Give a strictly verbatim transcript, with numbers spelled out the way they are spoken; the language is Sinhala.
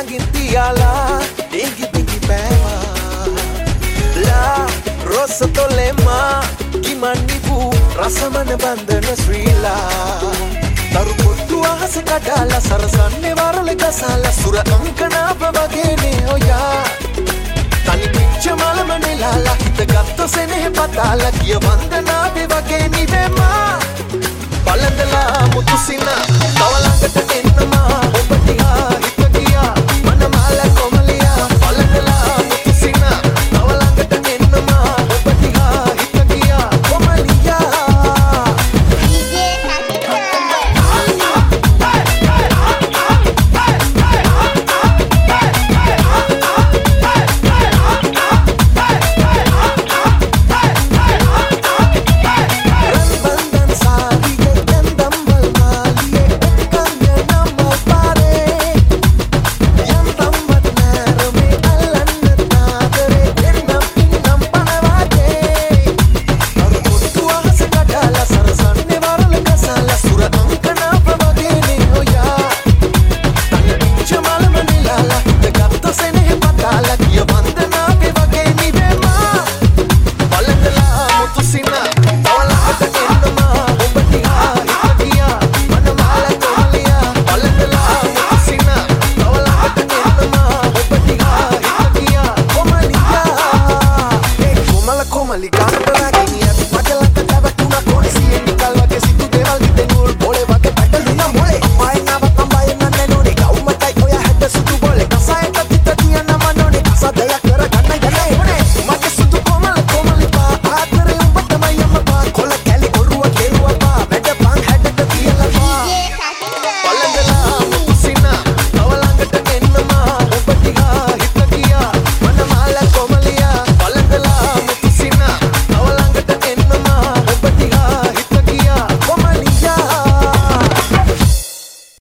ළඟින් තියාලා ඩිංගි ඩිංගි බෑවා ලා රොස්සතොලෙමා කිමන්නිපු රසමන බන්ධන ශ්‍රීලා තරු පොත්තු අහස කඩාලා සරසන්නේ වරල ගසාලා සුර අංකනාප වගේනේ ඔයා තනි පිච්ච මලම නෙලාලා හිත ගත්ත සෙනෙහ පතාලා කිය වන්දනාවේ වගේ නිවෙමා බලඳලා මුතුසින තව ළඟට එන්නමා ඔබ දිහා හිත ගියා මනමාල කොමලියා බලඳලා මුතුසින තව ළඟට එන්නමා ඔබ දිහා හිත ගියා කොමලියා Ligando pela